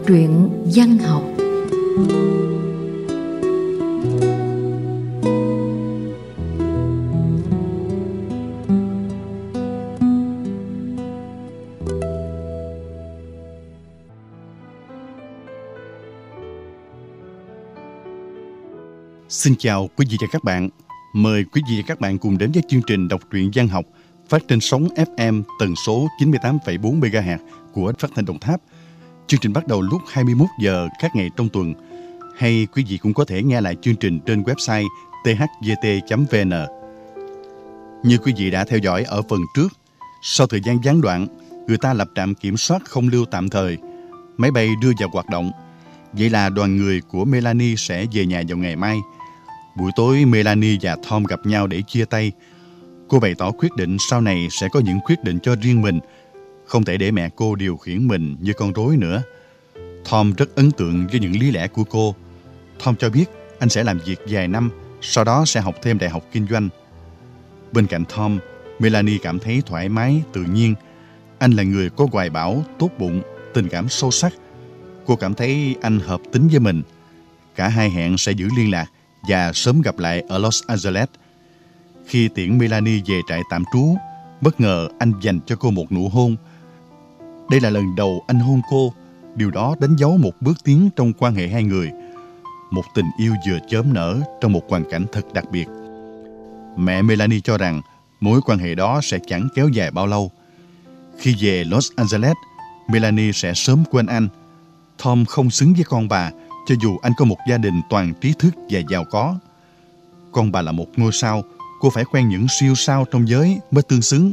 truyện văn học. Xin chào quý vị và các bạn. Mời quý vị và các bạn cùng đến với chương trình đọc truyện văn học phát trên sóng FM tần số 98,4 MHz của Phát thanh Đồng Tháp. Chương trình bắt đầu lúc 21 giờ các ngày trong tuần. Hay quý vị cũng có thể nghe lại chương trình trên website thgt.vn. Như quý vị đã theo dõi ở phần trước, sau thời gian gián đoạn, người ta lập trạm kiểm soát không lưu tạm thời. Máy bay đưa vào hoạt động. Vậy là đoàn người của Melanie sẽ về nhà vào ngày mai. Buổi tối Melanie và Tom gặp nhau để chia tay. Cô bày tỏ quyết định sau này sẽ có những quyết định cho riêng mình, không thể để mẹ cô điều khiển mình như con rối nữa. Tom rất ấn tượng với những lý lẽ của cô. Tom cho biết anh sẽ làm việc vài năm, sau đó sẽ học thêm đại học kinh doanh. Bên cạnh Tom, Melanie cảm thấy thoải mái, tự nhiên. Anh là người có hoài bão, tốt bụng, tình cảm sâu sắc. Cô cảm thấy anh hợp tính với mình. Cả hai hẹn sẽ giữ liên lạc và sớm gặp lại ở Los Angeles. Khi tiễn Melanie về trại tạm trú, bất ngờ anh dành cho cô một nụ hôn. Đây là lần đầu anh hôn cô. Điều đó đánh dấu một bước tiến trong quan hệ hai người. Một tình yêu vừa chớm nở trong một hoàn cảnh thật đặc biệt. Mẹ Melanie cho rằng mối quan hệ đó sẽ chẳng kéo dài bao lâu. Khi về Los Angeles, Melanie sẽ sớm quên anh. Tom không xứng với con bà, cho dù anh có một gia đình toàn trí thức và giàu có. Con bà là một ngôi sao, cô phải quen những siêu sao trong giới mới tương xứng.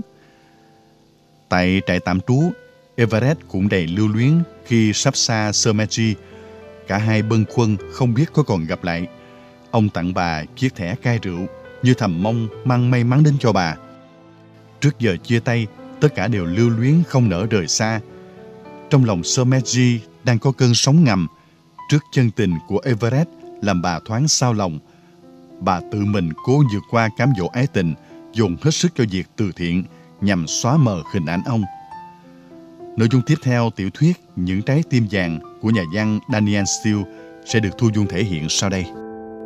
Tại trại tạm trú, Everett cũng đầy lưu luyến khi sắp xa Cemetery. Cả hai bâng khuâng không biết có còn gặp lại. Ông tặng bà chiếc thẻ cai rượu, như thầm mong mang may mắn đến cho bà. Trước giờ chia tay, tất cả đều lưu luyến không nỡ rời xa. Trong lòng Cemetery đang có cơn sóng ngầm. Trước chân tình của Everett làm bà thoáng xao lòng. Bà tự mình cố vượt qua cám dỗ ái tình, dồn hết sức cho việc từ thiện nhằm xóa mờ hình ảnh ông. Nội dung tiếp theo tiểu thuyết Những trái tim vàng của nhà văn Daniel Steele sẽ được Thu Dung thể hiện sau đây.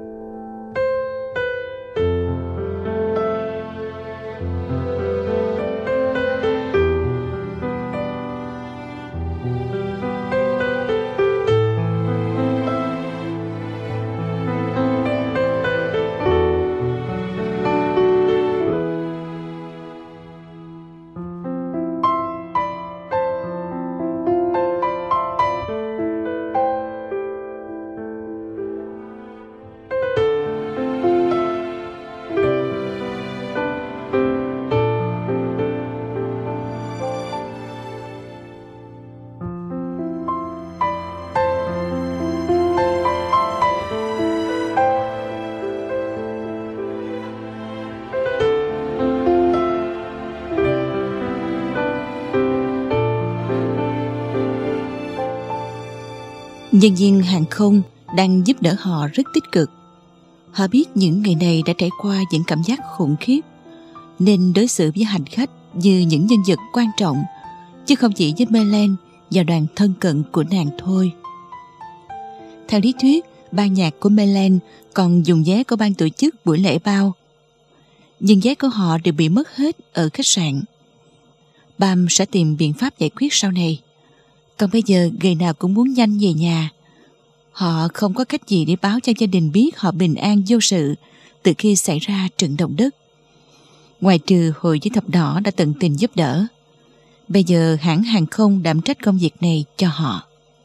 Nhân viên hàng không đang giúp đỡ họ rất tích cực. Họ biết những người này đã trải qua những cảm giác khủng khiếp, nên đối xử với hành khách như những nhân vật quan trọng, chứ không chỉ với Melanie và đoàn thân cận của nàng thôi. Theo lý thuyết, ban nhạc của Melanie còn dùng vé của ban tổ chức buổi lễ bao, nhưng vé của họ đều bị mất hết ở khách sạn. Bam sẽ tìm biện pháp giải quyết sau này. Còn bây giờ người nào cũng muốn nhanh về nhà. Họ không có cách gì để báo cho gia đình biết họ bình an vô sự từ khi xảy ra trận động đất. Ngoài trừ Hội Chữ Thập Đỏ đã tận tình giúp đỡ, bây giờ hãng hàng không đảm trách công việc này cho họ.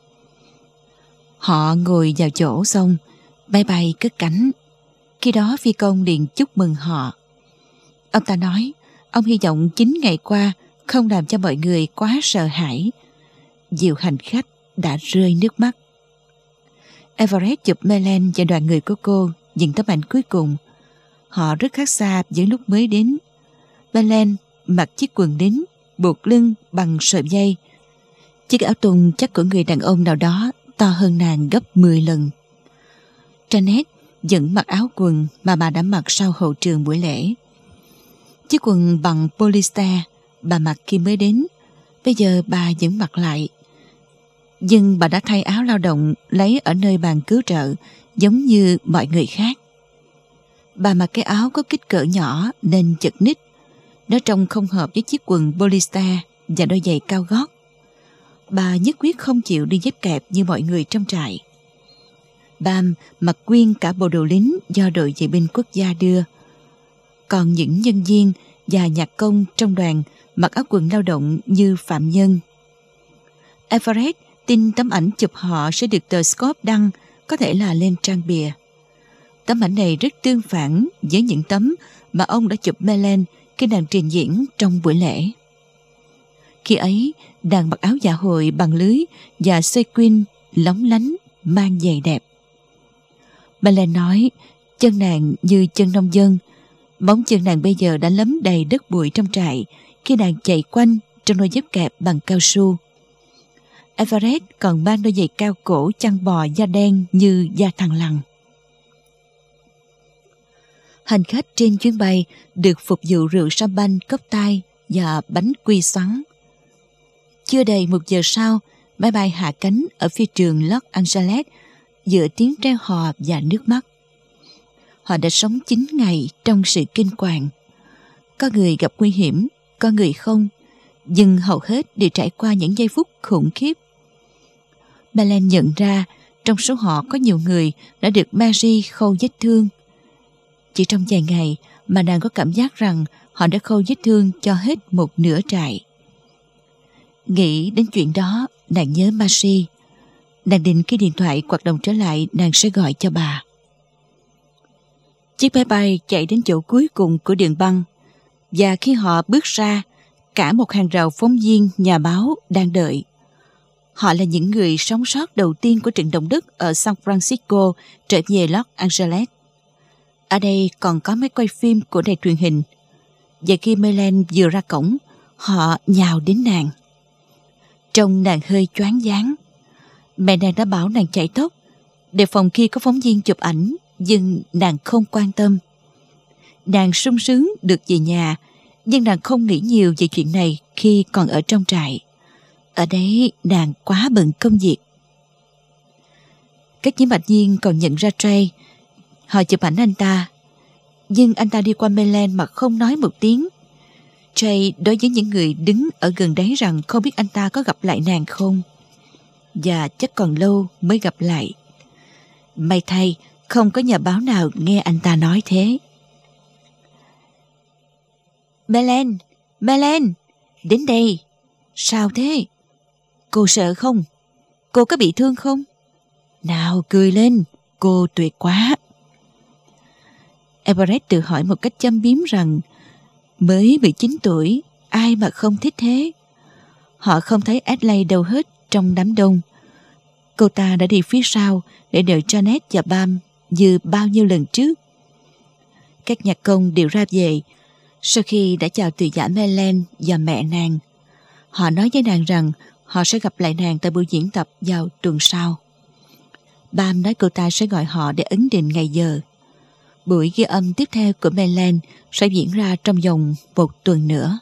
Họ ngồi vào chỗ xong, máy bay cất cánh. Khi đó phi công liền chúc mừng họ. Ông ta nói ông hy vọng 9 ngày qua không làm cho mọi người quá sợ hãi. Nhiều hành khách đã rơi nước mắt. Everett chụp Melanie và đoàn người của cô những tấm ảnh cuối cùng. Họ rất khác xa những lúc mới đến. Melanie mặc chiếc quần đính buộc lưng bằng sợi dây. Chiếc áo thun chắc của người đàn ông nào đó to hơn nàng gấp 10 lần. Janet vẫn mặc áo quần mà bà đã mặc sau hậu trường buổi lễ. Chiếc quần bằng polyester bà mặc khi mới đến, bây giờ bà vẫn mặc lại. Nhưng bà đã thay áo lao động lấy ở nơi bàn cứu trợ giống như mọi người khác. Bà mặc cái áo có kích cỡ nhỏ nên chật ních. Nó trông không hợp với chiếc quần polyester và đôi giày cao gót. Bà nhất quyết không chịu đi dép kẹp như mọi người trong trại. Bam mặc nguyên cả bộ đồ lính do đội vệ binh quốc gia đưa. Còn những nhân viên và nhạc công trong đoàn mặc áo quần lao động như phạm nhân. Everett tin tấm ảnh chụp họ sẽ được tờ Scope đăng, có thể là lên trang bìa. Tấm ảnh này rất tương phản với những tấm mà ông đã chụp Melen khi nàng trình diễn trong buổi lễ. Khi ấy, nàng mặc áo dạ hội bằng lưới và sequin lóng lánh, mang giày đẹp. Melen nói chân nàng như chân nông dân. Móng chân nàng bây giờ đã lấm đầy đất bụi trong trại khi nàng chạy quanh trong đôi dép kẹp bằng cao su. Everett còn mang đôi giày cao cổ chăn bò da đen như da thằn lằn. Hành khách trên chuyến bay được phục vụ rượu champagne, cốc tai và bánh quy xoắn. Chưa đầy 1 giờ sau, máy bay hạ cánh ở phi trường Los Angeles giữa tiếng reo hò và nước mắt. Họ đã sống 9 ngày trong sự kinh hoàng. Có người gặp nguy hiểm, có người không, nhưng hầu hết đều trải qua những giây phút khủng khiếp. Melen nhận ra trong số họ có nhiều người đã được Mary khâu vết thương. Chỉ trong vài ngày mà nàng có cảm giác rằng họ đã khâu vết thương cho hết một nửa trại. Nghĩ đến chuyện đó, nàng nhớ Mary. Nàng định khi điện thoại hoạt động trở lại, nàng sẽ gọi cho bà. Chiếc máy bay chạy đến chỗ cuối cùng của đường băng, và khi họ bước ra, cả một hàng rào phóng viên, nhà báo đang đợi. Họ là những người sống sót đầu tiên của trận động đất ở San Francisco trở về Los Angeles. Ở đây còn có máy quay phim của đài truyền hình. Và khi Melen vừa ra cổng, họ nhào đến nàng. Trông nàng hơi choáng váng. Mẹ nàng đã bảo nàng chạy tốc, đề phòng khi có phóng viên chụp ảnh, nhưng nàng không quan tâm. Nàng sung sướng được về nhà, nhưng nàng không nghĩ nhiều về chuyện này khi còn ở trong trại. Ở đấy nàng quá bận công việc. Các nhiếp ảnh viên còn nhận ra Trey. Họ chụp ảnh anh ta, nhưng anh ta đi qua Melen mà không nói một tiếng. Trey đối với những người đứng ở gần đấy rằng không biết anh ta có gặp lại nàng không, và chắc còn lâu mới gặp lại. May thay không có nhà báo nào nghe anh ta nói thế. Melen, Melen, đến đây. Sao thế? Cô sợ không? Cô có bị thương không? Nào cười lên, cô tuyệt quá. Everett tự hỏi một cách châm biếm rằng mới 19 tuổi, ai mà không thích thế. Họ không thấy Ashley đâu hết trong đám đông. Cô ta đã đi phía sau để đợi Janet và Bam như bao nhiêu lần trước. Các nhạc công đều ra về sau khi đã chào từ giả Melen và mẹ nàng. Họ nói với nàng rằng họ sẽ gặp lại nàng tại buổi diễn tập vào tuần sau. Bam nói cô ta sẽ gọi họ để ấn định ngày giờ. Buổi ghi âm tiếp theo của Melen sẽ diễn ra trong vòng 1 tuần nữa.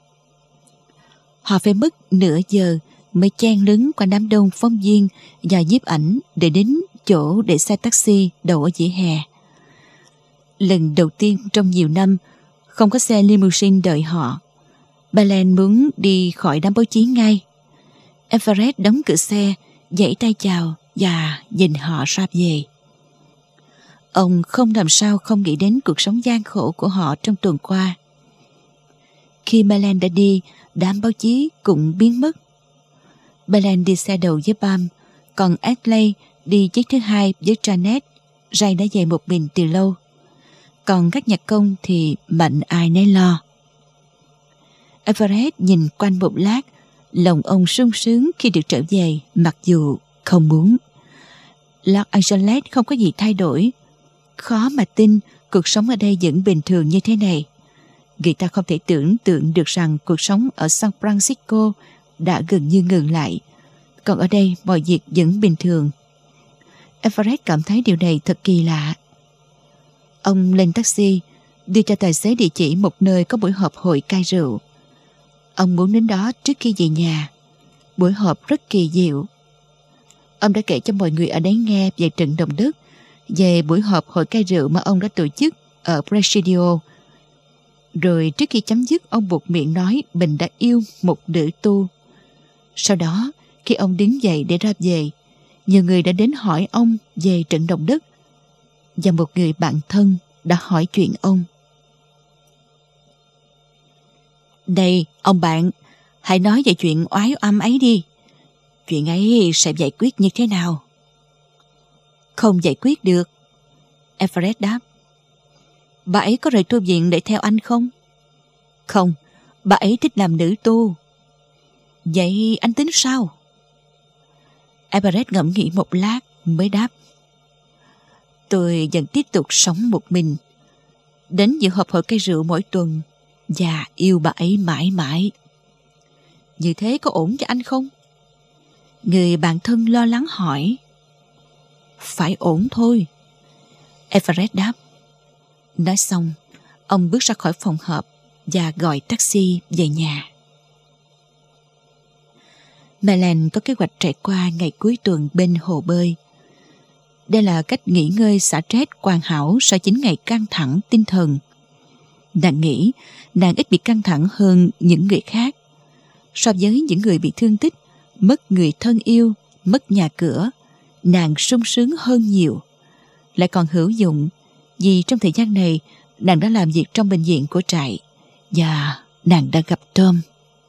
Họ phải mất nửa giờ mới chen lấn qua đám đông phóng viên và nhiếp ảnh để đến chỗ để xe taxi đậu ở vỉa hè. Lần đầu tiên trong nhiều năm không có xe limousine đợi họ. Melen muốn đi khỏi đám báo chí ngay. Everett đóng cửa xe, vẫy tay chào và nhìn họ ra về. Ông không làm sao không nghĩ đến cuộc sống gian khổ của họ trong tuần qua. Khi Melen đã đi, đám báo chí cũng biến mất. Melen đi xe đầu với Bam, còn Ashley đi chiếc thứ hai với Janet. Ray đã về một mình từ lâu. Còn các nhạc công thì mạnh ai nấy lo. Everett nhìn quanh một lát, lòng ông sung sướng khi được trở về, mặc dù không muốn. Los Angeles không có gì thay đổi. Khó mà tin cuộc sống ở đây vẫn bình thường như thế này. Người ta không thể tưởng tượng được rằng cuộc sống ở San Francisco đã gần như ngừng lại. Còn ở đây mọi việc vẫn bình thường. Everett cảm thấy điều này thật kỳ lạ. Ông lên taxi, đưa cho tài xế địa chỉ một nơi có buổi họp hội cai rượu. Ông muốn đến đó trước khi về nhà. Buổi họp rất kỳ diệu. Ông đã kể cho mọi người ở đấy nghe về trận động đất, về buổi họp hội cai rượu mà ông đã tổ chức ở Presidio. Rồi trước khi chấm dứt, ông buột miệng nói mình đã yêu một nữ tu. Sau đó, khi ông đứng dậy để ra về, nhiều người đã đến hỏi ông về trận động đất, và một người bạn thân đã hỏi chuyện ông. Đây, ông bạn, hãy nói về chuyện oái oăm ấy đi. Chuyện ấy sẽ giải quyết như thế nào? Không giải quyết được, Everett đáp. Bà ấy có rời tu viện để theo anh không? Không, bà ấy thích làm nữ tu. Vậy anh tính sao? Everett ngẫm nghĩ một lát mới đáp. Tôi vẫn tiếp tục sống một mình, đến dự họp hội cây rượu mỗi tuần và yêu bà ấy mãi mãi. Như thế có ổn cho anh không? Người bạn thân lo lắng hỏi. Phải ổn thôi, Everett đáp. Nói xong, ông bước ra khỏi phòng họp và gọi taxi về nhà. Melen có kế hoạch trải qua ngày cuối tuần bên hồ bơi. Đây là cách nghỉ ngơi xả stress hoàn hảo sau 9 ngày căng thẳng tinh thần. Nàng nghĩ nàng ít bị căng thẳng hơn những người khác. So với những người bị thương tích, mất người thân yêu, mất nhà cửa, nàng sung sướng hơn nhiều. Lại còn hữu dụng vì trong thời gian này nàng đã làm việc trong bệnh viện của trại và nàng đã gặp Tom.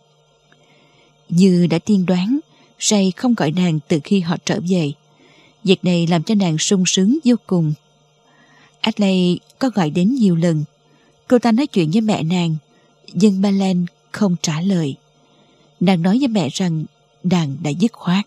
Như đã tiên đoán, Ray không gọi nàng từ khi họ trở về. Việc này làm cho nàng sung sướng vô cùng. Ashley có gọi đến nhiều lần. Cô ta nói chuyện với mẹ nàng, nhưng Melen không trả lời. Nàng nói với mẹ rằng nàng đã dứt khoát.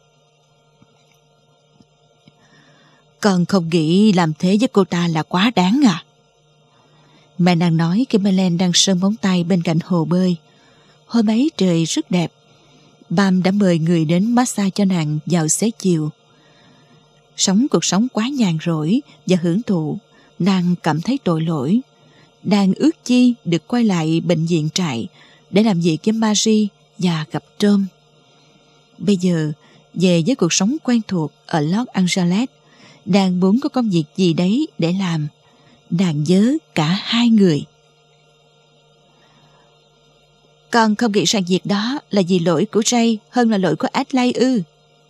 Con không nghĩ làm thế với cô ta là quá đáng à? Mẹ nàng nói khi Melen đang sơn móng tay bên cạnh hồ bơi. Hôm ấy trời rất đẹp. Bam đã mời người đến massage cho nàng vào xế chiều. Sống cuộc sống quá nhàn rỗi và hưởng thụ, nàng cảm thấy tội lỗi. Nàng ước chi được quay lại bệnh viện trại để làm việc với Marie và gặp Tom. Bây giờ, về với cuộc sống quen thuộc ở Los Angeles, nàng muốn có công việc gì đấy để làm. Nàng nhớ cả hai người. Con không nghĩ rằng việc đó là vì lỗi của Ray hơn là lỗi của Ashley ư?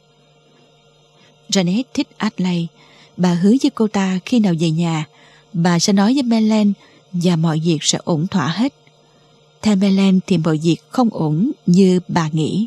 Janet thích Ashley. Bà hứa với cô ta khi nào về nhà, bà sẽ nói với Melen và mọi việc sẽ ổn thỏa hết. Theo Melen thì mọi việc không ổn như bà nghĩ.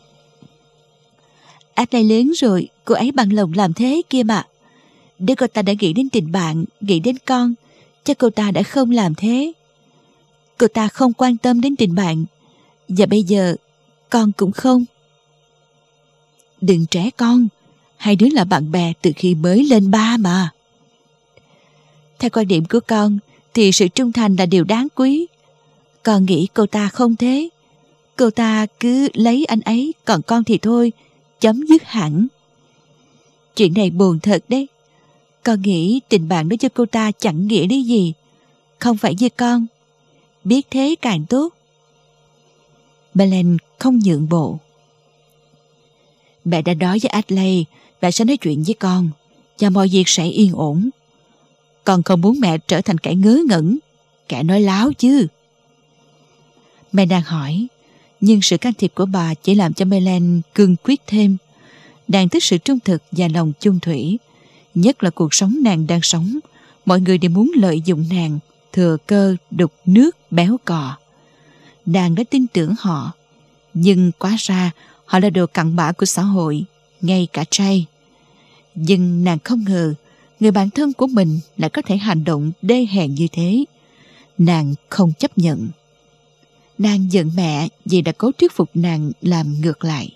Ashley lớn rồi, cô ấy bằng lòng làm thế kia mà. Nếu cô ta đã nghĩ đến tình bạn, nghĩ đến con, chắc cô ta đã không làm thế. Cô ta không quan tâm đến tình bạn, và bây giờ con cũng không. Đừng trẻ con, hai đứa là bạn bè từ khi mới lên ba mà. Theo quan điểm của con thì sự trung thành là điều đáng quý. Con nghĩ cô ta không thế. Cô ta cứ lấy anh ấy, còn con thì thôi, chấm dứt hẳn. Chuyện này buồn thật đấy. Con nghĩ tình bạn đối với cô ta chẳng nghĩa lý gì. Không phải như con. Biết thế càng tốt. Melen không nhượng bộ. Mẹ đã nói với Ashley, mẹ sẽ nói chuyện với con và mọi việc sẽ yên ổn. Con không muốn mẹ trở thành kẻ ngớ ngẩn, kẻ nói láo chứ. Mẹ đang hỏi, nhưng sự can thiệp của bà chỉ làm cho Melen cương quyết thêm. Nàng thích sự trung thực và lòng chung thủy. Nhất là cuộc sống nàng đang sống, mọi người đều muốn lợi dụng nàng, thừa cơ đục nước béo cò. Nàng đã tin tưởng họ, nhưng quá ra họ là đồ cặn bã của xã hội, ngay cả Ray. Nhưng nàng không ngờ người bạn thân của mình lại có thể hành động đê hèn như thế. Nàng không chấp nhận. Nàng giận mẹ vì đã cố thuyết phục nàng làm ngược lại.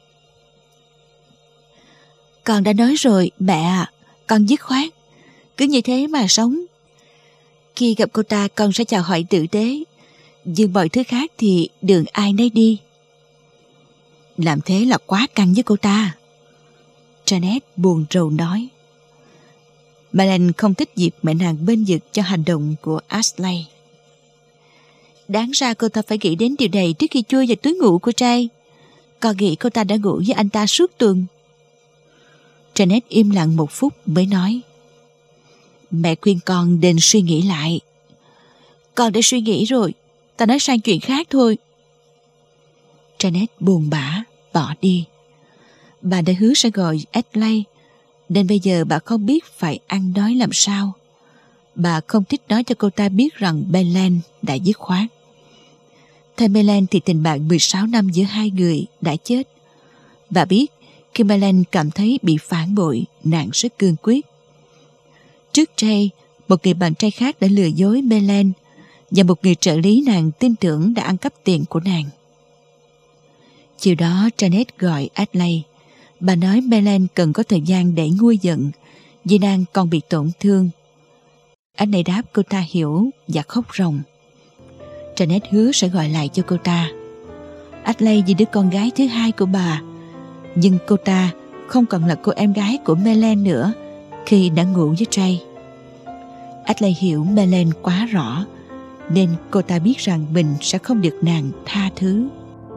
Con đã nói rồi mẹ à, con dứt khoát. Cứ như thế mà sống. Khi gặp cô ta con sẽ chào hỏi tử tế, nhưng mọi thứ khác thì đường ai nấy đi. Làm thế là quá căng với cô ta, Janet buồn rầu nói. Melen không thích dịp mẹ nàng bên vực cho hành động của Ashley. Đáng ra cô ta phải nghĩ đến điều này trước khi chui vào túi ngủ của Ray. Con nghĩ cô ta đã ngủ với anh ta suốt tuần. Janet im lặng một phút mới nói: Mẹ khuyên con nên suy nghĩ lại. Con đã suy nghĩ rồi, ta nói sang chuyện khác thôi. Janet buồn bã bỏ đi. Bà đã hứa sẽ gọi Adlai, nên bây giờ bà không biết phải ăn nói làm sao. Bà không thích nói cho cô ta biết rằng Belen đã dứt khoát. Theo Belen thì tình bạn 16 năm giữa hai người đã chết. Bà biết khi Belen cảm thấy bị phản bội, nàng rất cương quyết. Trước Jay, một người bạn trai khác đã lừa dối Belen, và một người trợ lý nàng tin tưởng đã ăn cắp tiền của nàng. Chiều đó Janet gọi Adlai. Bà nói Belen cần có thời gian để nguôi giận vì nàng còn bị tổn thương. Anh này đáp cô ta hiểu và khóc ròng. Janet hứa sẽ gọi lại cho cô ta. Adlai vì đứa con gái thứ hai của bà, nhưng cô ta không còn là cô em gái của Belen nữa khi đã ngủ với Jay. Adlai hiểu Belen quá rõ, nên cô ta biết rằng mình sẽ không được nàng tha thứ.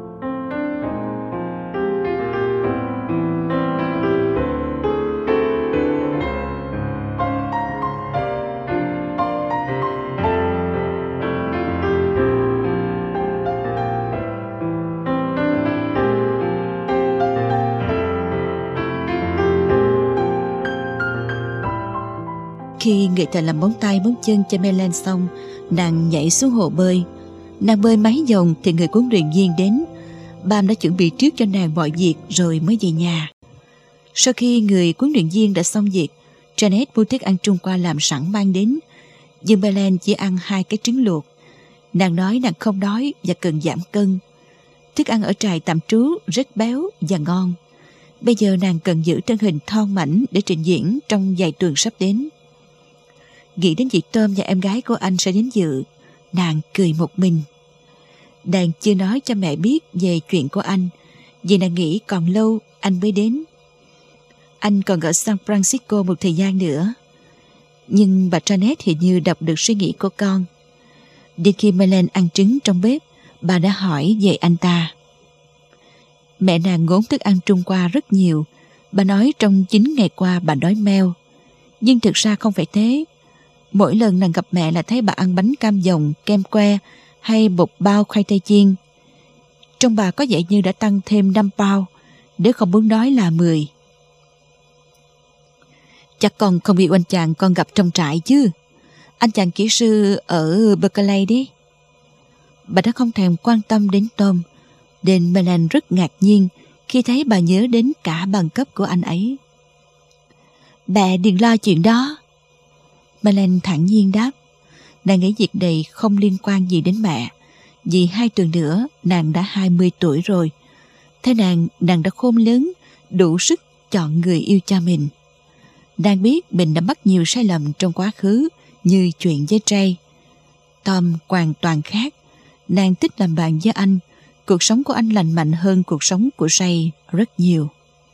Khi người thợ làm móng tay móng chân cho Belen xong, nàng nhảy xuống hồ bơi. Nàng bơi mấy vòng thì người huấn luyện viên đến. Bam đã chuẩn bị trước cho nàng mọi việc rồi mới về nhà. Sau khi người huấn luyện viên đã xong việc, Janet mua thức ăn Trung Hoa làm sẵn mang đến. Nhưng Belen chỉ ăn 2 cái trứng luộc. Nàng nói nàng không đói và cần giảm cân. Thức ăn ở trại tạm trú rất béo và ngon. Bây giờ nàng cần giữ thân hình thon mảnh để trình diễn trong vài tuần sắp đến. Nghĩ đến chị Tôm và em gái của anh sẽ đến dự, nàng cười một mình. Nàng chưa nói cho mẹ biết về chuyện của anh, vì nàng nghĩ còn lâu anh mới đến. Anh còn ở San Francisco một thời gian nữa. Nhưng bà Janet hình như đọc được suy nghĩ của con. Đến khi Belen ăn trứng trong bếp, bà đã hỏi về anh ta. Mẹ nàng ngốn thức ăn Trung Hoa rất nhiều. Bà nói trong 9 ngày qua bà đói meo. Nhưng thực ra không phải thế. Mỗi lần nàng gặp mẹ là thấy bà ăn bánh cam dòng, kem que hay một bao khoai tây chiên. Trong bà có vẻ như đã tăng thêm 5 bao, nếu không muốn nói là 10. Chắc con không yêu anh chàng con gặp trong trại chứ. Anh chàng kỹ sư ở Berkeley đi. Bà đã không thèm quan tâm đến Tom, nên Belen rất ngạc nhiên khi thấy bà nhớ đến cả bằng cấp của anh ấy. Mẹ đừng lo chuyện đó. Belen thản nhiên đáp. Nàng nghĩ việc này không liên quan gì đến mẹ, vì 2 tuần nữa nàng đã 20 tuổi rồi. Thế nàng đã khôn lớn, đủ sức chọn người yêu cho mình. Nàng biết mình đã mắc nhiều sai lầm trong quá khứ, như chuyện với Jay. Tom hoàn toàn khác. Nàng thích làm bạn với anh. Cuộc sống của anh lành mạnh hơn cuộc sống của Jay rất nhiều.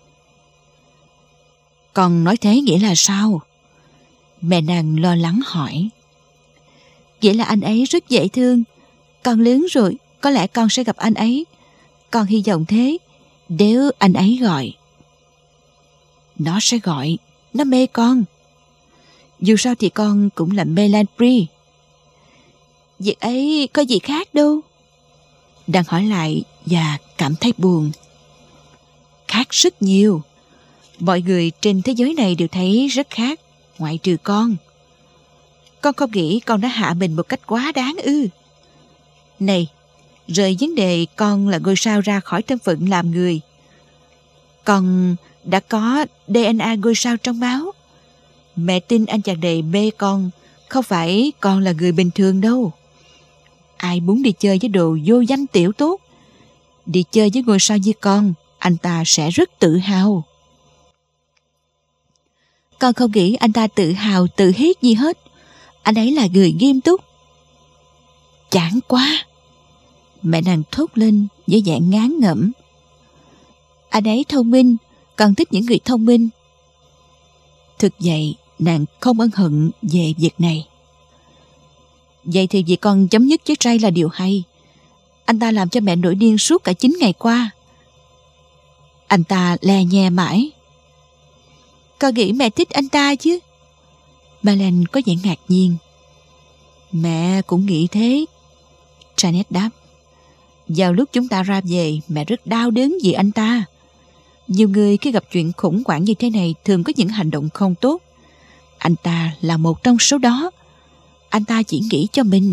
Con nói thế nghĩa là sao? Mẹ nàng lo lắng hỏi. Nghĩa là anh ấy rất dễ thương. Con lớn rồi, có lẽ con sẽ gặp anh ấy. Con hy vọng thế, nếu anh ấy gọi. Nó sẽ gọi, nó mê con. Dù sao thì con cũng là Melanpri. Việc ấy có gì khác đâu. Đang hỏi lại và cảm thấy buồn. Khác rất nhiều. Mọi người trên thế giới này đều thấy rất khác, ngoại trừ con. Con không nghĩ con đã hạ mình một cách quá đáng ư? Này, rời vấn đề con là ngôi sao ra khỏi thân phận làm người. Con đã có DNA ngôi sao trong máu. Mẹ tin anh chàng này mê con, không phải con là người bình thường đâu. Ai muốn đi chơi với đồ vô danh tiểu tốt, đi chơi với ngôi sao như con, anh ta sẽ rất tự hào. Con không nghĩ anh ta tự hào tự hiết gì hết. Anh ấy là người nghiêm túc. Chán quá. Mẹ nàng thốt lên với vẻ ngán ngẩm. Anh ấy thông minh, con thích những người thông minh. Thực vậy, nàng không ân hận về việc này. Vậy thì việc con chấm dứt với Ray là điều hay. Anh ta làm cho mẹ nổi điên suốt cả 9 ngày qua. Anh ta le nhe mãi. Con nghĩ mẹ thích anh ta chứ? Belen có vẻ ngạc nhiên. Mẹ cũng nghĩ thế, Janet đáp. Vào lúc chúng ta ra về, mẹ rất đau đớn vì anh ta. Nhiều người khi gặp chuyện khủng hoảng như thế này thường có những hành động không tốt. Anh ta là một trong số đó. Anh ta chỉ nghĩ cho mình.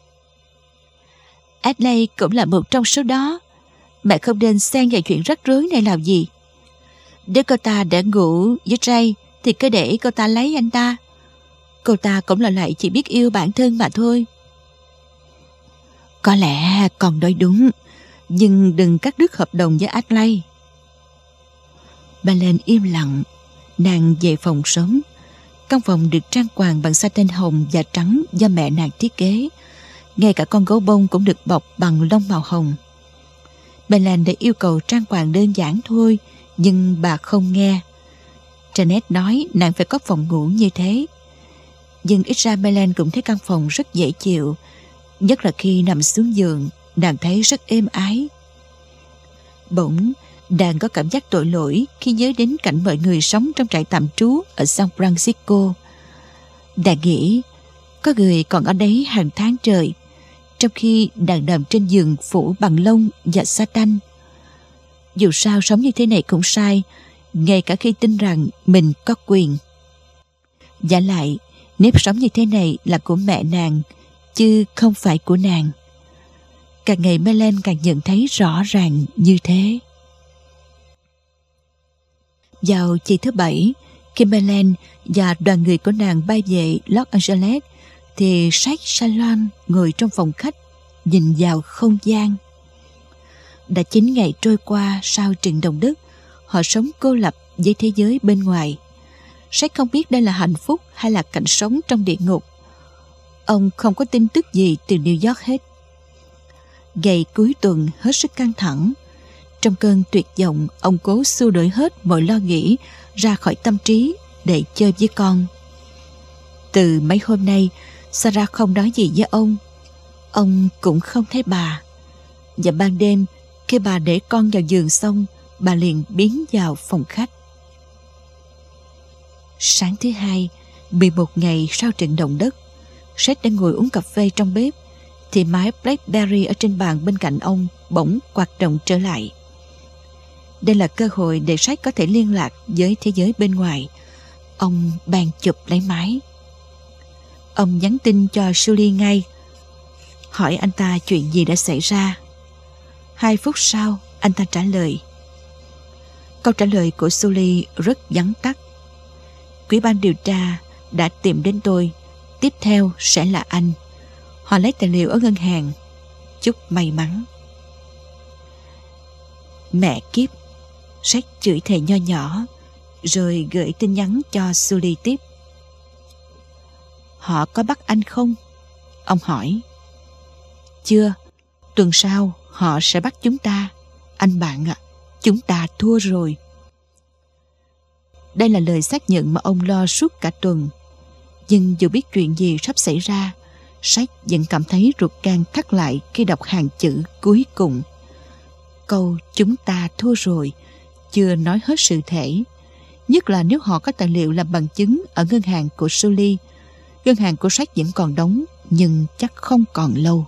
Ashley cũng là một trong số đó. Mẹ không nên xen vào chuyện rắc rối này làm gì. Nếu cô ta đã ngủ với Ray thì cứ để cô ta lấy anh ta. Cô ta cũng là loại chỉ biết yêu bản thân mà thôi. Có lẽ con nói đúng, nhưng đừng cắt đứt hợp đồng với Ashley. Belen im lặng. Nàng về phòng sớm. Căn phòng được trang hoàng bằng satin hồng và trắng do mẹ nàng thiết kế. Ngay cả con gấu bông cũng được bọc bằng lông màu hồng. Belen đã yêu cầu trang hoàng đơn giản thôi, nhưng bà không nghe. Janet nói nàng phải có phòng ngủ như thế. Nhưng ít ra Belen cũng thấy căn phòng rất dễ chịu. Nhất là khi nằm xuống giường, nàng thấy rất êm ái. Bỗng, nàng có cảm giác tội lỗi khi nhớ đến cảnh mọi người sống trong trại tạm trú ở San Francisco. Nàng nghĩ, có người còn ở đấy hàng tháng trời, trong khi nàng nằm trên giường phủ bằng lông và sa-tanh. Dù sao sống như thế này cũng sai, ngay cả khi tin rằng mình có quyền. Vả lại, nếp sống như thế này là của mẹ nàng, chứ không phải của nàng. Càng ngày Belen càng nhận thấy rõ ràng như thế. Vào chiều thứ Bảy, khi Belen và đoàn người của nàng bay về Los Angeles, thì Jake Salon ngồi trong phòng khách, nhìn vào không gian. Đã 9 ngày trôi qua sau trận động đất, họ sống cô lập với thế giới bên ngoài. Jake không biết đây là hạnh phúc hay là cảnh sống trong địa ngục. Ông không có tin tức gì từ New York hết. Ngày cuối tuần hết sức căng thẳng. Trong cơn tuyệt vọng, ông cố xua đuổi hết mọi lo nghĩ ra khỏi tâm trí để chơi với con. Từ mấy hôm nay, Sarah không nói gì với ông. Ông cũng không thấy bà. Và ban đêm, khi bà để con vào giường xong, bà liền biến vào phòng khách. Sáng thứ Hai, 11 ngày sau trận động đất, Seth đang ngồi uống cà phê trong bếp, thì máy BlackBerry ở trên bàn bên cạnh ông bỗng hoạt động trở lại. Đây là cơ hội để Seth có thể liên lạc với thế giới bên ngoài. Ông bèn chụp lấy máy. Ông nhắn tin cho Julie ngay, hỏi anh ta chuyện gì đã xảy ra. 2 phút sau, anh ta trả lời. Câu trả lời của Julie rất vắn tắt. Ủy ban điều tra đã tìm đến tôi. Tiếp theo sẽ là anh. Họ lấy tài liệu ở ngân hàng. Chúc may mắn. Mẹ kiếp. Sách chửi thề nho nhỏ, rồi gửi tin nhắn cho Julie tiếp. Họ có bắt anh không? Ông hỏi. Chưa. Tuần sau họ sẽ bắt chúng ta. Anh bạn ạ, chúng ta thua rồi. Đây là lời xác nhận mà ông lo suốt cả tuần. Nhưng dù biết chuyện gì sắp xảy ra, Sách vẫn cảm thấy ruột gan thắt lại khi đọc hàng chữ cuối cùng. Câu chúng ta thua rồi chưa nói hết sự thể. Nhất là nếu họ có tài liệu làm bằng chứng ở ngân hàng của Julie. Ngân hàng của Sách vẫn còn đóng, nhưng chắc không còn lâu.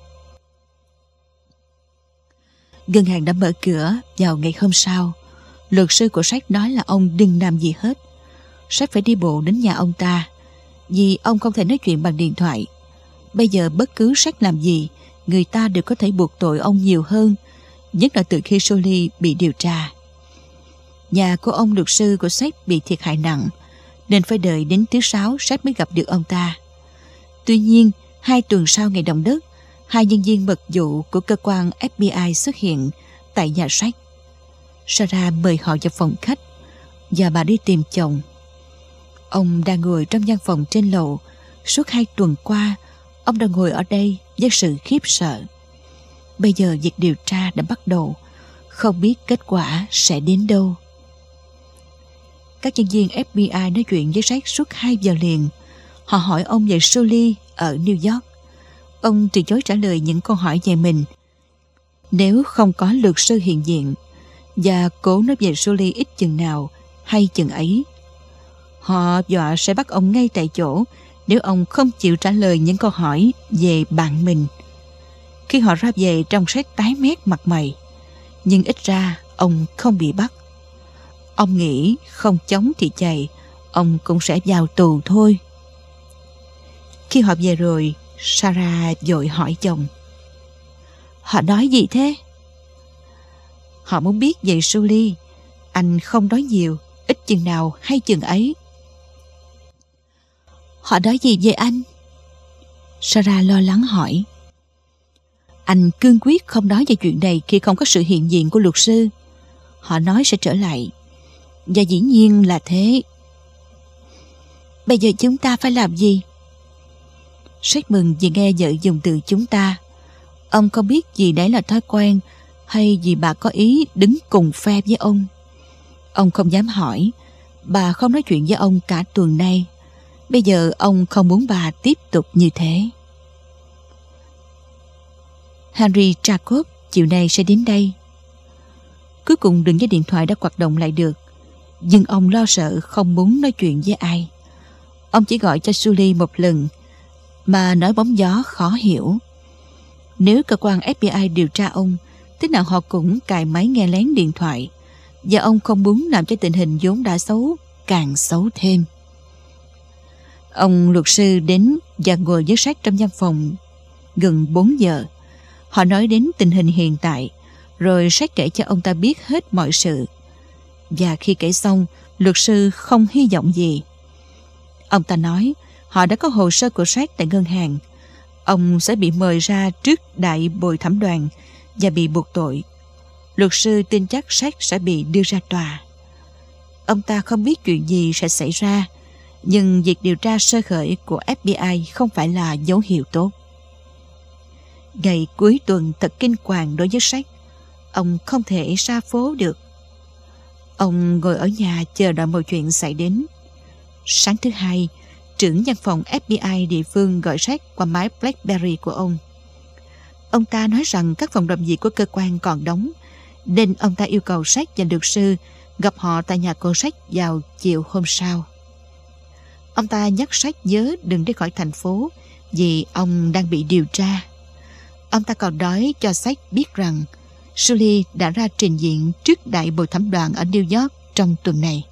Ngân hàng đã mở cửa vào ngày hôm sau. Luật sư của Sách nói là ông đừng làm gì hết. Sách phải đi bộ đến nhà ông ta, vì ông không thể nói chuyện bằng điện thoại. Bây giờ bất cứ Sách làm gì, người ta đều có thể buộc tội ông nhiều hơn, nhất là từ khi Julie bị điều tra. Nhà của ông luật sư của Sách bị thiệt hại nặng, nên phải đợi đến thứ Sáu Sách mới gặp được ông ta. Tuy nhiên, 2 tuần sau ngày động đất, 2 nhân viên mật vụ của cơ quan FBI xuất hiện tại nhà Sách. Sarah mời họ vào phòng khách và bà đi tìm chồng. Ông đang ngồi trong văn phòng trên lầu. Suốt 2 tuần qua, ông đã ngồi ở đây với sự khiếp sợ. Bây giờ việc điều tra đã bắt đầu, không biết kết quả sẽ đến đâu. Các nhân viên FBI nói chuyện với Jack suốt 2 giờ liền. Họ hỏi ông về Julie ở New York. Ông từ chối trả lời những câu hỏi về mình nếu không có luật sư hiện diện, và cố nói về Julie ít chừng nào hay chừng ấy. Họ dọa sẽ bắt ông ngay tại chỗ nếu ông không chịu trả lời những câu hỏi về bạn mình. Khi họ ra về, trong Jack tái mét mặt mày, nhưng ít ra ông không bị bắt. Ông nghĩ không chống thì chạy, ông cũng sẽ vào tù thôi. Khi họ về rồi, Sarah vội hỏi chồng: Họ nói gì thế? Họ muốn biết về Julie. Anh không nói nhiều, ít chừng nào hay chừng ấy. Họ nói gì về anh? Sarah lo lắng hỏi. Anh cương quyết không nói về chuyện này khi không có sự hiện diện của luật sư. Họ nói sẽ trở lại. Và dĩ nhiên là thế. Bây giờ chúng ta phải làm gì? Jack mừng vì nghe vợ dùng từ chúng ta. Ông không biết vì đấy là thói quen hay vì bà có ý đứng cùng phe với ông. Ông không dám hỏi. Bà không nói chuyện với ông cả tuần nay. Bây giờ ông không muốn bà tiếp tục như thế. Henry Jacob chiều nay sẽ đến đây. Cuối cùng đường dây điện thoại đã hoạt động lại được. Nhưng ông lo sợ không muốn nói chuyện với ai. Ông chỉ gọi cho Julie một lần, mà nói bóng gió khó hiểu. Nếu cơ quan FBI điều tra ông, thế nào họ cũng cài máy nghe lén điện thoại. Và ông không muốn làm cho tình hình vốn đã xấu càng xấu thêm. Ông luật sư đến và ngồi với Jack trong văn phòng gần 4 giờ. Họ nói đến tình hình hiện tại, rồi Jack kể cho ông ta biết hết mọi sự. Và khi kể xong, luật sư không hy vọng gì. Ông ta nói họ đã có hồ sơ của Jack tại ngân hàng. Ông sẽ bị mời ra trước đại bồi thẩm đoàn và bị buộc tội. Luật sư tin chắc Jack sẽ bị đưa ra tòa. Ông ta không biết chuyện gì sẽ xảy ra, nhưng việc điều tra sơ khởi của FBI không phải là dấu hiệu tốt. Ngày cuối tuần thật kinh hoàng đối với Jack. Ông không thể ra phố được. Ông ngồi ở nhà chờ đợi mọi chuyện xảy đến. Sáng thứ Hai, trưởng văn phòng FBI địa phương gọi Jack qua máy BlackBerry của ông. Ông ta nói rằng các phòng làm việc của cơ quan còn đóng, nên ông ta yêu cầu Jack và luật sư gặp họ tại nhà cô Jack vào chiều hôm sau. Ông ta nhắc Jack nhớ đừng đi khỏi thành phố vì ông đang bị điều tra. Ông ta còn nói cho Jack biết rằng Julie đã ra trình diện trước đại bồi thẩm đoàn ở New York trong tuần này.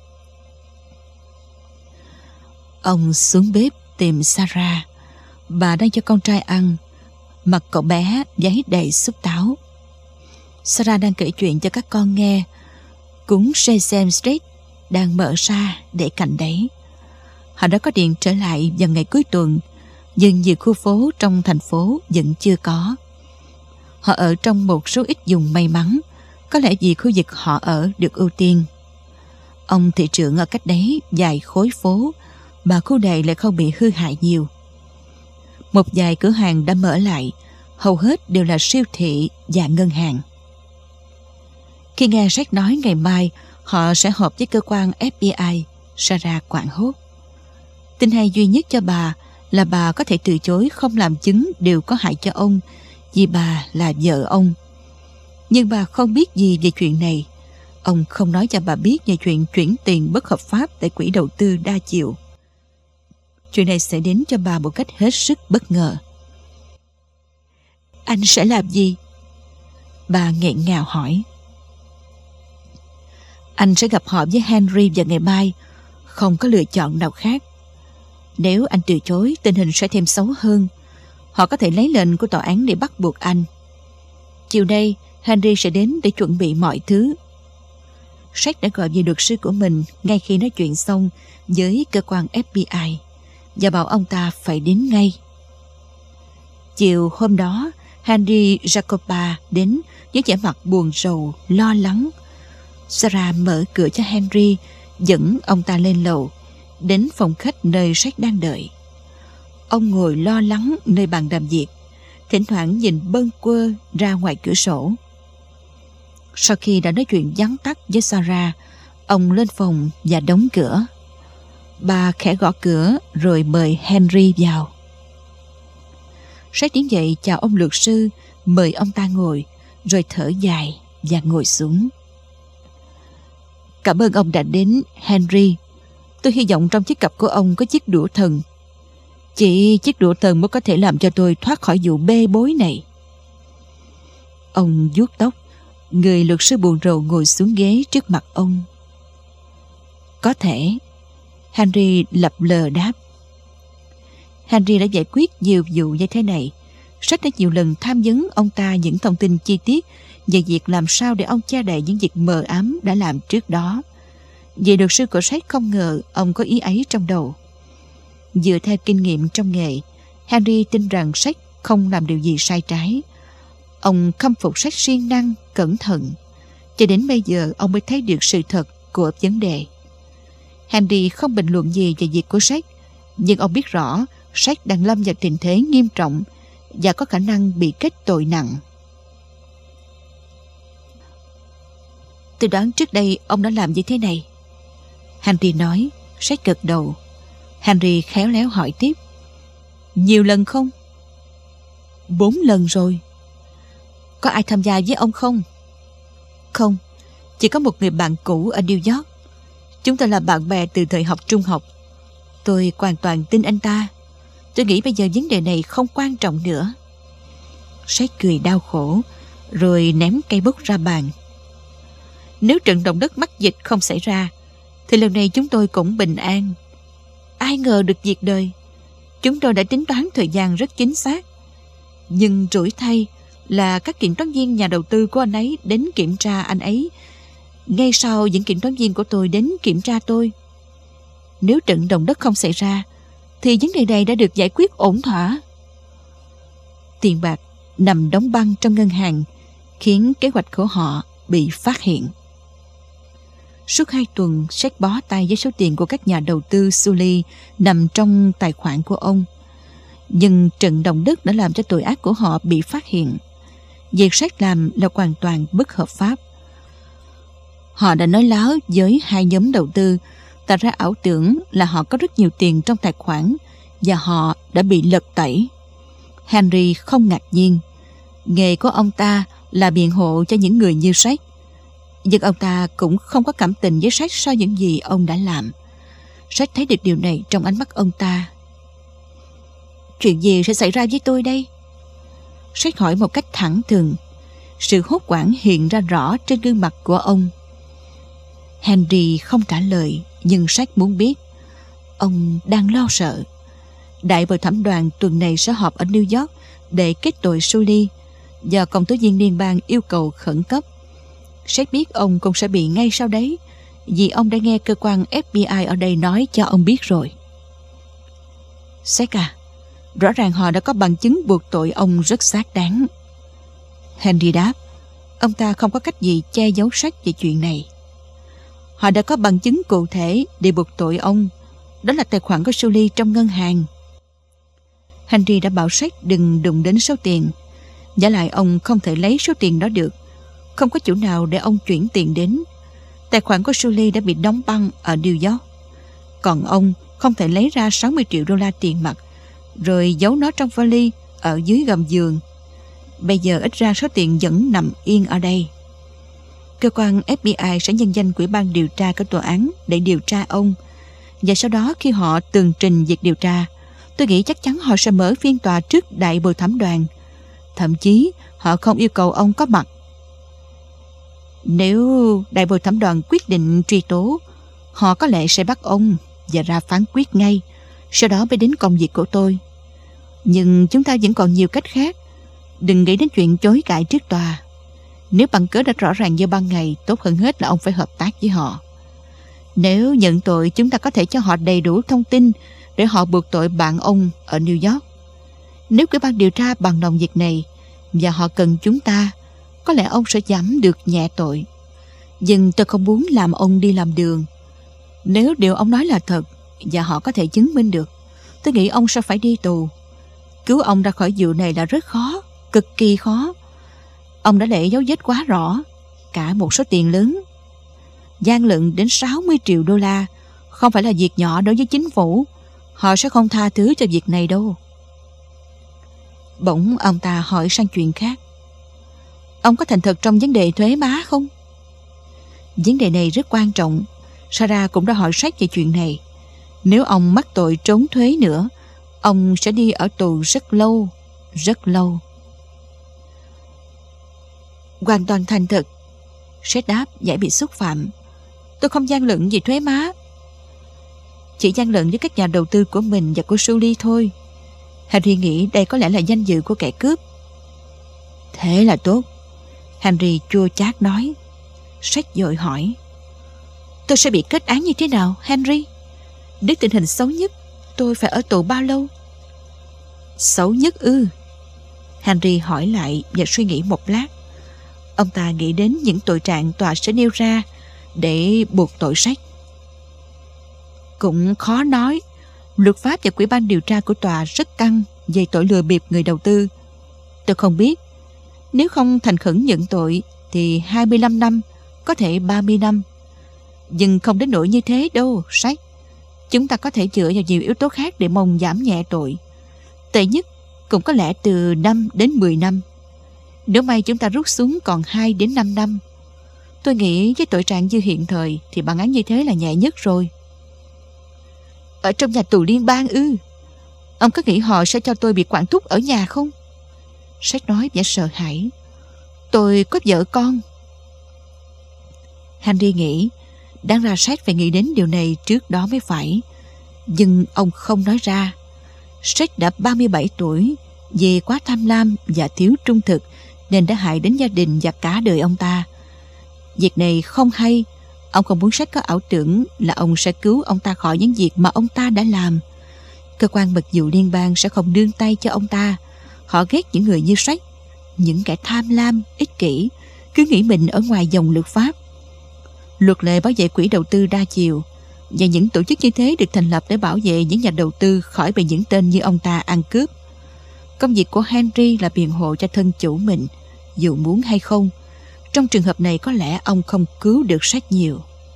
Ông xuống bếp tìm Sarah. Bà đang cho con trai ăn. Mặt cậu bé giấy đầy súp táo. Sarah đang kể chuyện cho các con nghe. Cúng Sesame Street đang mở ra để cạnh đấy. Họ đã có điện trở lại vào ngày cuối tuần, nhưng nhiều khu phố trong thành phố vẫn chưa có. Họ ở trong một số ít vùng may mắn, có lẽ vì khu vực họ ở được ưu tiên. Ông thị trưởng ở cách đấy vài khối phố, mà khu này lại không bị hư hại nhiều. Một vài cửa hàng đã mở lại, hầu hết đều là siêu thị và ngân hàng. Khi nghe Jack nói ngày mai họ sẽ họp với cơ quan FBI, Sarah hoảng hốt. Tin hay duy nhất cho bà là bà có thể từ chối không làm chứng điều có hại cho ông, vì bà là vợ ông. Nhưng bà không biết gì về chuyện này. Ông không nói cho bà biết về chuyện chuyển tiền bất hợp pháp tại quỹ đầu tư đa chiều. Chuyện này sẽ đến cho bà một cách hết sức bất ngờ. Anh sẽ làm gì? Bà nghẹn ngào hỏi. Anh sẽ gặp họ với Henry vào ngày mai, không có lựa chọn nào khác. Nếu anh từ chối, tình hình sẽ thêm xấu hơn. Họ có thể lấy lệnh của tòa án để bắt buộc anh. Chiều nay, Henry sẽ đến để chuẩn bị mọi thứ. Jack đã gọi về luật sư của mình ngay khi nói chuyện xong với cơ quan FBI và bảo ông ta phải đến ngay. Chiều hôm đó, Henry Jacoba đến với vẻ mặt buồn rầu, lo lắng. Sarah mở cửa cho Henry, dẫn ông ta lên lầu, đến phòng khách nơi Jack đang đợi. Ông ngồi lo lắng nơi bàn làm việc, thỉnh thoảng nhìn bâng quơ ra ngoài cửa sổ. Sau khi đã nói chuyện vắn tắt với Sarah, ông lên phòng và đóng cửa. Bà khẽ gõ cửa rồi mời Henry vào. Jack đứng dậy chào ông luật sư, mời ông ta ngồi, rồi thở dài và ngồi xuống. Cảm ơn ông đã đến, Henry. Tôi hy vọng trong chiếc cặp của ông có chiếc đũa thần. Chỉ chiếc đũa thần mới có thể làm cho tôi thoát khỏi vụ bê bối này. Ông vuốt tóc. Người luật sư buồn rầu ngồi xuống ghế trước mặt ông. Có thể. Henry lập lờ đáp. Henry đã giải quyết nhiều vụ như thế này. Sách đã nhiều lần tham vấn ông ta những thông tin chi tiết về việc làm sao để ông che đậy những việc mờ ám đã làm trước đó. Vì luật sư của Sách không ngờ ông có ý ấy trong đầu. Dựa theo kinh nghiệm trong nghề, Henry tin rằng Sách không làm điều gì sai trái. Ông khâm phục Sách siêng năng, cẩn thận. Cho đến bây giờ ông mới thấy được sự thật của vấn đề. Henry không bình luận gì về việc của Sách, nhưng ông biết rõ Sách đang lâm vào tình thế nghiêm trọng và có khả năng bị kết tội nặng. Tôi đoán trước đây ông đã làm như thế này, Henry nói. Sách gật đầu. Henry khéo léo hỏi tiếp. Nhiều lần không? 4 lần rồi. Có ai tham gia với ông không? Không, chỉ có một người bạn cũ ở New York. Chúng tôi là bạn bè từ thời học trung học. Tôi hoàn toàn tin anh ta. Tôi nghĩ bây giờ vấn đề này không quan trọng nữa. Sách cười đau khổ, rồi ném cây bút ra bàn. Nếu trận động đất mắc dịch không xảy ra, thì lần này chúng tôi cũng bình an. Ai ngờ được việc đời. Chúng tôi đã tính toán thời gian rất chính xác. Nhưng rủi thay là các kiểm toán viên nhà đầu tư của anh ấy đến kiểm tra anh ấy ngay sau những kiểm toán viên của tôi đến kiểm tra tôi. Nếu trận động đất không xảy ra, thì vấn đề này đã được giải quyết ổn thỏa. Tiền bạc nằm đóng băng trong ngân hàng khiến kế hoạch của họ bị phát hiện. Suốt 2 tuần, Sách bó tay với số tiền của các nhà đầu tư Sully nằm trong tài khoản của ông. Nhưng trận động đất đã làm cho tội ác của họ bị phát hiện. Việc Sách làm là hoàn toàn bất hợp pháp. Họ đã nói láo với 2 nhóm đầu tư, tạo ra ảo tưởng là họ có rất nhiều tiền trong tài khoản và họ đã bị lật tẩy. Henry không ngạc nhiên. Nghề của ông ta là biện hộ cho những người như Sách. Nhưng ông ta cũng không có cảm tình với Sách sau những gì ông đã làm. Sách thấy được điều này trong ánh mắt ông ta. Chuyện gì sẽ xảy ra với tôi đây? Sách hỏi một cách thẳng thừng. Sự hốt hoảng hiện ra rõ trên gương mặt của ông. Henry không trả lời, nhưng Sách muốn biết. Ông đang lo sợ. Đại bồi thẩm đoàn tuần này sẽ họp ở New York để kết tội Sully, và công tố viên liên bang yêu cầu khẩn cấp. Sách biết ông cũng sẽ bị ngay sau đấy, vì ông đã nghe cơ quan FBI ở đây nói cho ông biết rồi. Sách à, rõ ràng họ đã có bằng chứng buộc tội ông rất xác đáng. Henry đáp. Ông ta không có cách gì che giấu Sách về chuyện này. Họ đã có bằng chứng cụ thể để buộc tội ông. Đó là tài khoản của Sully trong ngân hàng. Henry đã bảo Sách đừng đụng đến số tiền. Giả lại ông không thể lấy số tiền đó được. Không có chỗ nào để ông chuyển tiền đến. Tài khoản của Sully đã bị đóng băng ở New York. Còn ông không thể lấy ra 60 triệu đô la tiền mặt rồi giấu nó trong vali ở dưới gầm giường. Bây giờ ít ra số tiền vẫn nằm yên ở đây. Cơ quan FBI sẽ nhân danh Ủy ban điều tra của tòa án để điều tra ông. Và sau đó khi họ tường trình việc điều tra, tôi nghĩ chắc chắn họ sẽ mở phiên tòa trước đại bồi thẩm đoàn. Thậm chí họ không yêu cầu ông có mặt. Nếu đại bồi thẩm đoàn quyết định truy tố, họ có lẽ sẽ bắt ông và ra phán quyết ngay, sau đó mới đến công việc của tôi. Nhưng chúng ta vẫn còn nhiều cách khác. Đừng nghĩ đến chuyện chối cãi trước tòa. Nếu bằng cớ đã rõ ràng như ban ngày, tốt hơn hết là ông phải hợp tác với họ. Nếu nhận tội, chúng ta có thể cho họ đầy đủ thông tin để họ buộc tội bạn ông ở New York. Nếu cơ quan điều tra bằng lòng việc này và họ cần chúng ta, có lẽ ông sẽ giảm được nhẹ tội. Nhưng tôi không muốn làm ông đi làm đường. Nếu điều ông nói là thật và họ có thể chứng minh được, tôi nghĩ ông sẽ phải đi tù. Cứu ông ra khỏi vụ này là rất khó, cực kỳ khó. Ông đã để dấu vết quá rõ, cả một số tiền lớn. Gian lận đến 60 triệu đô la không phải là việc nhỏ đối với chính phủ. Họ sẽ không tha thứ cho việc này đâu. Bỗng ông ta hỏi sang chuyện khác. Ông có thành thật trong vấn đề thuế má không? Vấn đề này rất quan trọng. Sarah cũng đã hỏi Sách về chuyện này. Nếu ông mắc tội trốn thuế nữa, ông sẽ đi ở tù rất lâu, rất lâu. Hoàn toàn thành thật, Seth đáp dễ bị xúc phạm. Tôi không gian lận gì thuế má. Chỉ gian lận với các nhà đầu tư của mình và của Julie thôi. Henry nghĩ đây có lẽ là danh dự của kẻ cướp. Thế là tốt, Henry chua chát nói. Seth vội hỏi, tôi sẽ bị kết án như thế nào, Henry? Nếu tình hình xấu nhất, tôi phải ở tù bao lâu? Xấu nhất ư? Henry hỏi lại và suy nghĩ một lát. Ông ta nghĩ đến những tội trạng tòa sẽ nêu ra để buộc tội Seth. Cũng khó nói. Luật pháp và Ủy ban điều tra của tòa rất căng về tội lừa bịp người đầu tư. Tôi không biết. Nếu không thành khẩn nhận tội thì 25 năm, có thể 30 năm. Nhưng không đến nỗi như thế đâu, Seth. Chúng ta có thể dựa vào nhiều yếu tố khác để mong giảm nhẹ tội. Tệ nhất cũng có lẽ từ 5 đến 10 năm. Nếu may chúng ta rút xuống còn 2 đến 5 năm. Tôi nghĩ với tội trạng như hiện thời thì bản án như thế là nhẹ nhất rồi. Ở trong nhà tù liên bang ư? Ông có nghĩ họ sẽ cho tôi bị quản thúc ở nhà không? Seth nói vẻ sợ hãi. Tôi có vợ con. Henry nghĩ đáng ra Seth phải nghĩ đến điều này trước đó mới phải. Nhưng ông không nói ra. Seth đã 37 tuổi, vì quá tham lam và thiếu trung thực nên đã hại đến gia đình và cả đời ông ta. Việc này không hay. Ông không muốn Seth có ảo tưởng là ông sẽ cứu ông ta khỏi những việc mà ông ta đã làm. Cơ quan mật vụ liên bang sẽ không nương tay cho ông ta. Họ ghét những người như Seth, những kẻ tham lam, ích kỷ, cứ nghĩ mình ở ngoài dòng luật pháp. Luật lệ bảo vệ quỹ đầu tư đa chiều, và những tổ chức như thế được thành lập để bảo vệ những nhà đầu tư khỏi bị những tên như ông ta ăn cướp. Công việc của Henry là biện hộ cho thân chủ mình, dù muốn hay không. Trong trường hợp này có lẽ ông không cứu được Seth nhiều.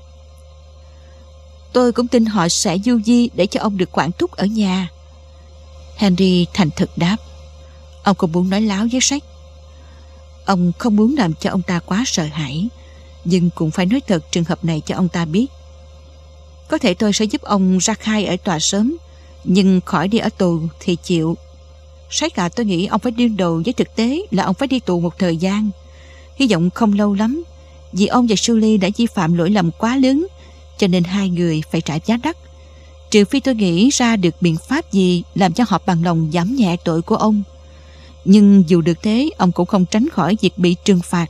Tôi cũng tin họ sẽ du di để cho ông được quản thúc ở nhà. Henry thành thực đáp. Ông không muốn nói láo với Seth. Ông không muốn làm cho ông ta quá sợ hãi, nhưng cũng phải nói thật trường hợp này cho ông ta biết. Có thể tôi sẽ giúp ông ra khai ở tòa sớm, nhưng khỏi đi ở tù thì chịu. Seth à, tôi nghĩ ông phải đương đầu với thực tế là ông phải đi tù một thời gian. Hy vọng không lâu lắm, vì ông và Julie đã vi phạm lỗi lầm quá lớn, cho nên hai người phải trả giá đắt. Trừ phi tôi nghĩ ra được biện pháp gì làm cho họ bằng lòng giảm nhẹ tội của ông. Nhưng dù được thế, ông cũng không tránh khỏi việc bị trừng phạt.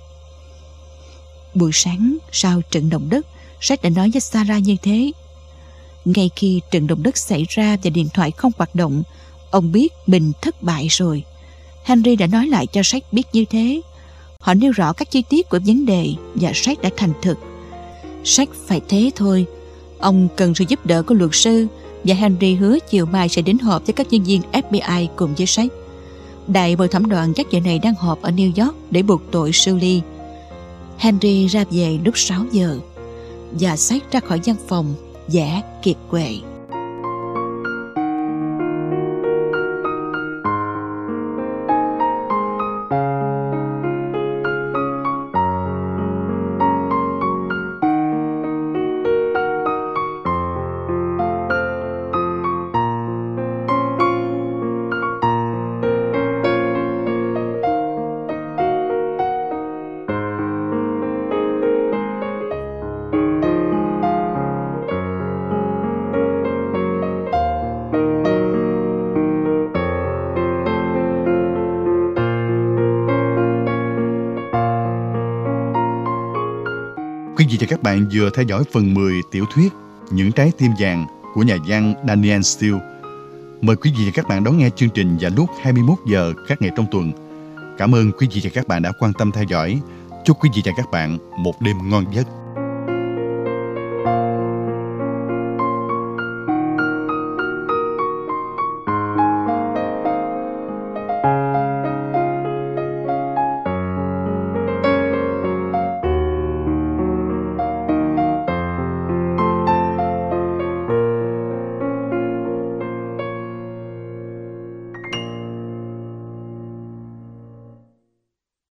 Buổi sáng sau trận động đất, Seth đã nói với Sarah như thế. Ngay khi trận động đất xảy ra và điện thoại không hoạt động, ông biết mình thất bại rồi. Henry đã nói lại cho Seth biết như thế. Họ nêu rõ các chi tiết của vấn đề và Seth đã thành thực. Seth phải thế thôi. Ông cần sự giúp đỡ của luật sư và Henry hứa chiều mai sẽ đến họp với các nhân viên FBI cùng với Seth. Đại bồi thẩm đoàn chắc giờ này đang họp ở New York để buộc tội Julie. Henry ra về lúc 6 giờ và Seth ra khỏi văn phòng vẻ kiệt quệ. Quý vị và các bạn vừa theo dõi phần 10 tiểu thuyết Những trái tim vàng của nhà văn Danielle Steel. Mời quý vị và các bạn đón nghe chương trình vào lúc 21 giờ các ngày trong tuần. Cảm ơn quý vị và các bạn đã quan tâm theo dõi. Chúc quý vị và các bạn một đêm ngon giấc.